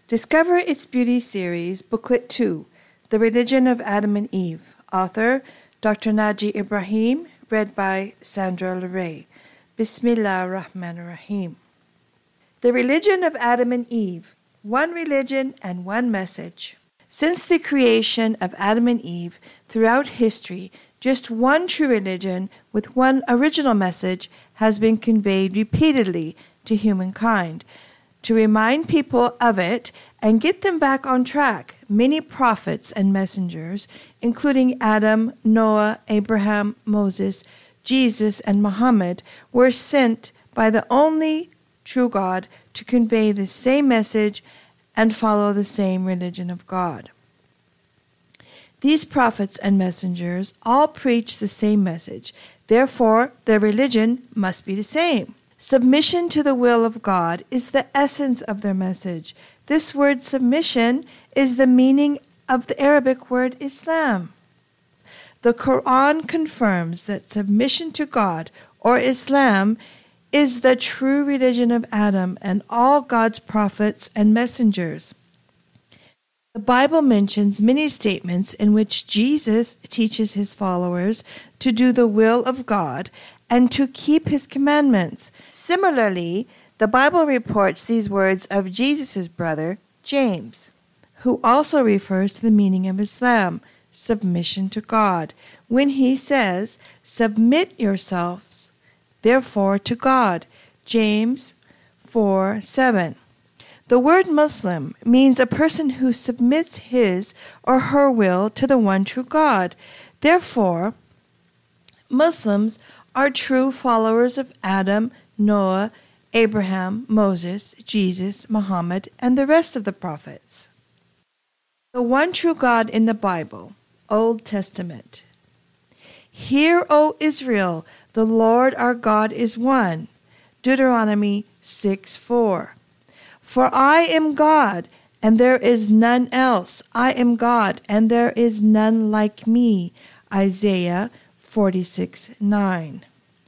Discover Its Beauty series, Booklet 2, The Religion of Adam and Eve. Author, Dr. Naji Ibrahim, read by Sandra Leray. Bismillah ar-Rahman ar-Rahim. The Religion of Adam and Eve, one religion and one message. Since the creation of Adam and Eve, throughout history, just one true religion with one original message has been conveyed repeatedly to humankind. To remind people of it and get them back on track, many prophets and messengers, including Adam, Noah, Abraham, Moses, Jesus, and Muhammad, were sent by the only true God to convey the same message and follow the same religion of God. These prophets and messengers all preach the same message. Therefore, their religion must be the same. Submission to the will of God is the essence of their message. This word submission is the meaning of the Arabic word Islam. The Quran confirms that submission to God, or Islam, is the true religion of Adam and all God's prophets and messengers. The Bible mentions many statements in which Jesus teaches his followers to do the will of God and to keep his commandments. Similarly, the Bible reports these words of Jesus' brother, James, who also refers to the meaning of Islam, submission to God, when he says, "Submit yourselves, therefore, to God." James 4:7. The word Muslim means a person who submits his or her will to the one true God. Therefore, Muslims are true followers of Adam, Noah, Abraham, Moses, Jesus, Muhammad, and the rest of the prophets. The one true God in the Bible, Old Testament. Hear, O Israel, the Lord our God is one. Deuteronomy 6:4. For I am God, and there is none else. I am God, and there is none like me. Isaiah 46:9.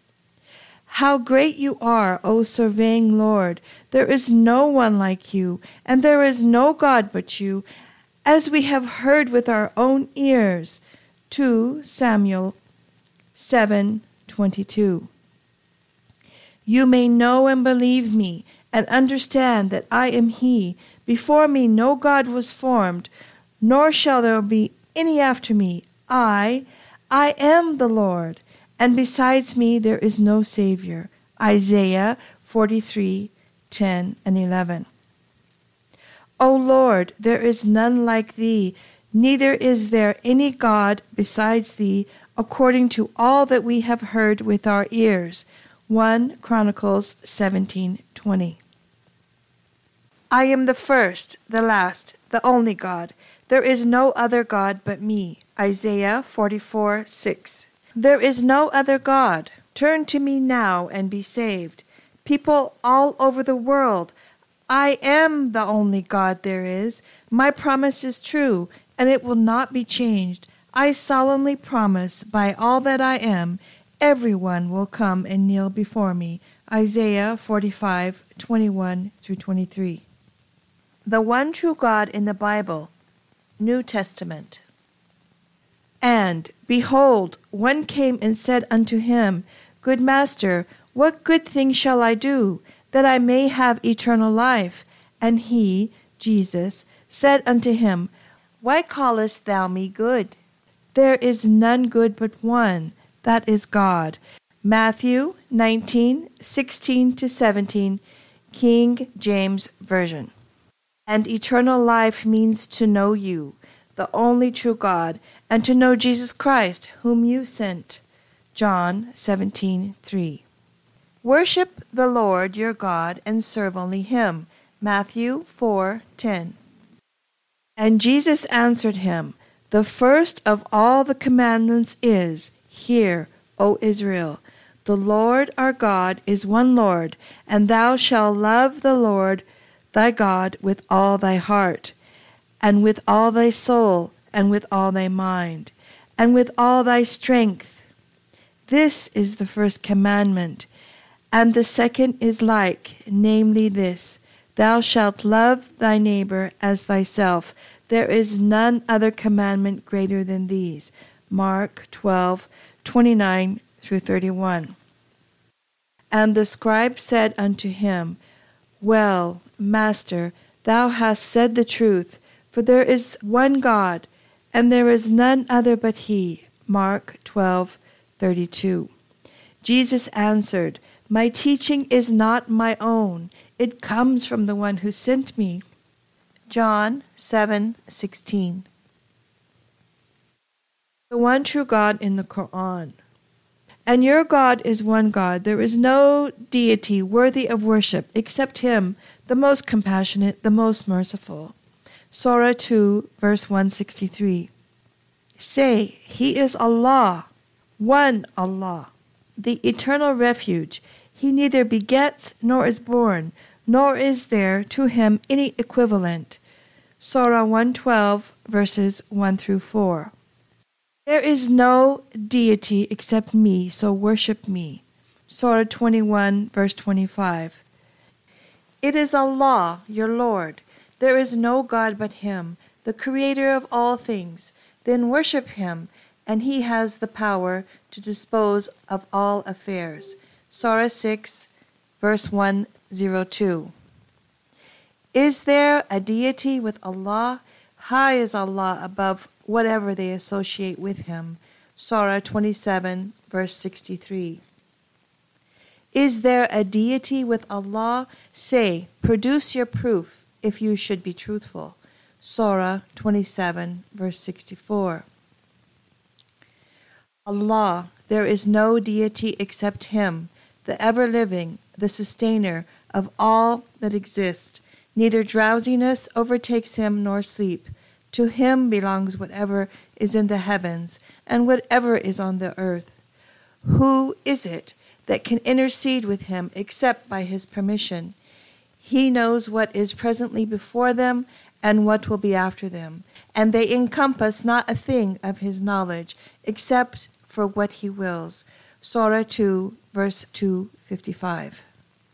How great you are, O surveying Lord! There is no one like you, and there is no God but you, as we have heard with our own ears. 2 Samuel 7:22. You may know and believe me, and understand that I am he. Before me no God was formed, nor shall there be any after me. I am the Lord, and besides me there is no Savior. Isaiah 43:10 and 11. O Lord, there is none like thee, neither is there any God besides thee, according to all that we have heard with our ears. 1 Chronicles 17:20. I am the first, the last, the only God. There is no other God but me. Isaiah 44:6. There is no other God. Turn to me now and be saved. People all over the world, I am the only God there is. My promise is true, and it will not be changed. I solemnly promise by all that I am, everyone will come and kneel before me. Isaiah 45:21-23. The one true God in the Bible, New Testament. And, behold, one came and said unto him, Good Master, what good thing shall I do, that I may have eternal life? And he, Jesus, said unto him, Why callest thou me good? There is none good but one, that is God. Matthew 19:16-17, King James Version. And eternal life means to know you, the only true God, and to know Jesus Christ, whom you sent. John 17:3. Worship the Lord your God and serve only him. Matthew 4:10. And Jesus answered him, The first of all the commandments is, Hear, O Israel, the Lord our God is one Lord, and thou shalt love the Lord thy God with all thy heart, and with all thy soul, and with all thy mind, and with all thy strength. This is the first commandment. And the second is like, namely this, Thou shalt love thy neighbor as thyself. There is none other commandment greater than these. Mark 12:29-31. And the scribe said unto him, Well, Master, thou hast said the truth, for there is one God, and there is none other but he. Mark 12:32. Jesus answered, My teaching is not my own. It comes from the one who sent me. John 7:16. The one true God in the Quran. And your God is one God. There is no deity worthy of worship except him, the most compassionate, the most merciful. Surah 2, verse 163. Say, He is Allah, one Allah, the eternal refuge. He neither begets nor is born, nor is there to him any equivalent. Surah 112, verses 1-4. There is no deity except me, so worship me. Surah 21, verse 25. It is Allah, your Lord. There is no God but him, the creator of all things. Then worship him, and he has the power to dispose of all affairs. Surah 6, verse 102. Is there a deity with Allah? High is Allah above whatever they associate with him. Surah 27, verse 63. Is there a deity with Allah? Say, produce your proof if you should be truthful. Surah 27, verse 64. Allah, there is no deity except him, the ever-living, the sustainer of all that exist. Neither drowsiness overtakes him nor sleep. To him belongs whatever is in the heavens and whatever is on the earth. Who is it that can intercede with him except by his permission? He knows what is presently before them and what will be after them, and they encompass not a thing of his knowledge except for what he wills. Surah 2, verse 255.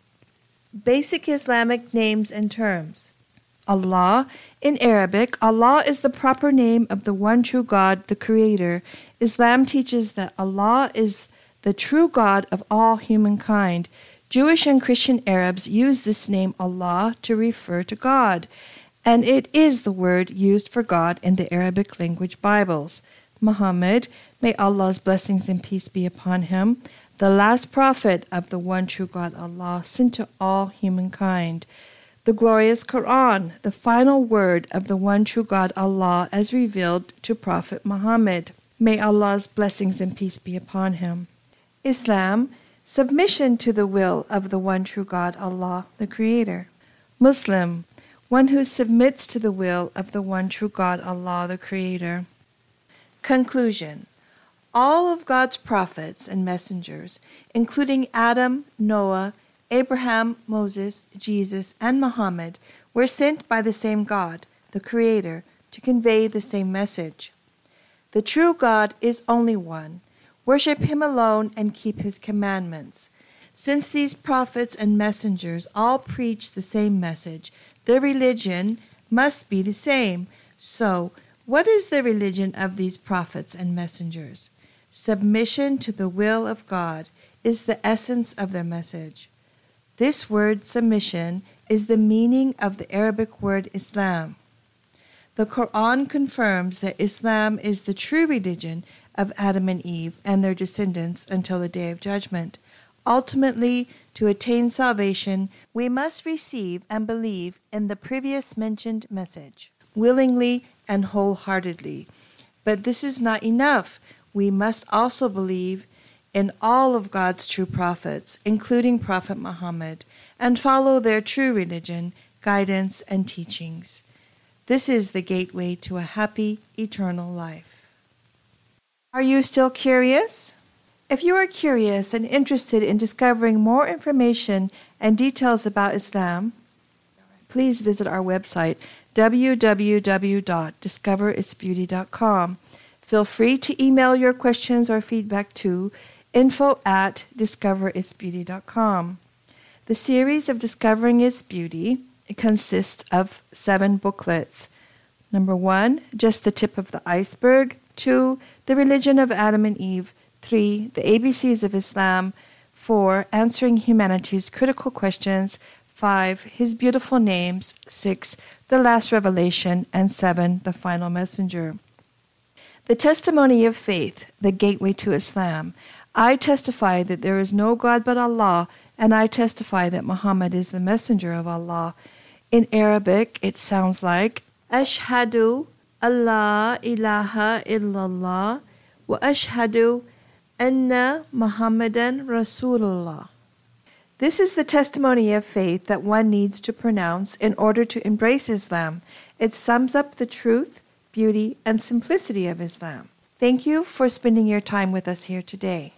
Basic Islamic names and terms. Allah. In Arabic, Allah is the proper name of the one true God, the Creator. Islam teaches that Allah is the true God of all humankind. Jewish and Christian Arabs use this name Allah to refer to God, and it is the word used for God in the Arabic language Bibles. Muhammad, may Allah's blessings and peace be upon him, the last prophet of the one true God Allah, sent to all humankind. The glorious Quran, the final word of the one true God Allah as revealed to Prophet Muhammad. May Allah's blessings and peace be upon him. Islam, submission to the will of the one true God Allah, the Creator. Muslim, one who submits to the will of the one true God Allah, the Creator. Conclusion. All of God's prophets and messengers, including Adam, Noah, Abraham, Moses, Jesus, and Muhammad, were sent by the same God, the Creator, to convey the same message. The true God is only one. Worship him alone and keep his commandments. Since these prophets and messengers all preach the same message, their religion must be the same. So, what is the religion of these prophets and messengers? Submission to the will of God is the essence of their message. This word submission is the meaning of the Arabic word Islam. The Quran confirms that Islam is the true religion of Adam and Eve and their descendants until the Day of Judgment. Ultimately, to attain salvation, we must receive and believe in the previous mentioned message, willingly and wholeheartedly. But this is not enough. We must also believe in all of God's true prophets, including Prophet Muhammad, and follow their true religion, guidance, and teachings. This is the gateway to a happy, eternal life. Are you still curious? If you are curious and interested in discovering more information and details about Islam, please visit our website, www.discoveritsbeauty.com. Feel free to email your questions or feedback to info@discoveritsbeauty.com. The series of Discovering Its Beauty It consists of 7 booklets. Number 1, just the tip of the iceberg. 2, the religion of Adam and Eve. 3, the ABCs of Islam. 4, answering humanity's critical questions. 5, his beautiful names. 6, the last revelation. And 7, the final messenger. The testimony of faith, the gateway to Islam. I testify that there is no God but Allah, and I testify that Muhammad is the messenger of Allah. In Arabic, it sounds like Ashhadu Allah ilaha illallah wa ashhadu anna Muhammadan Rasulullah. This is the testimony of faith that one needs to pronounce in order to embrace Islam. It sums up the truth, beauty, and simplicity of Islam. Thank you for spending your time with us here today.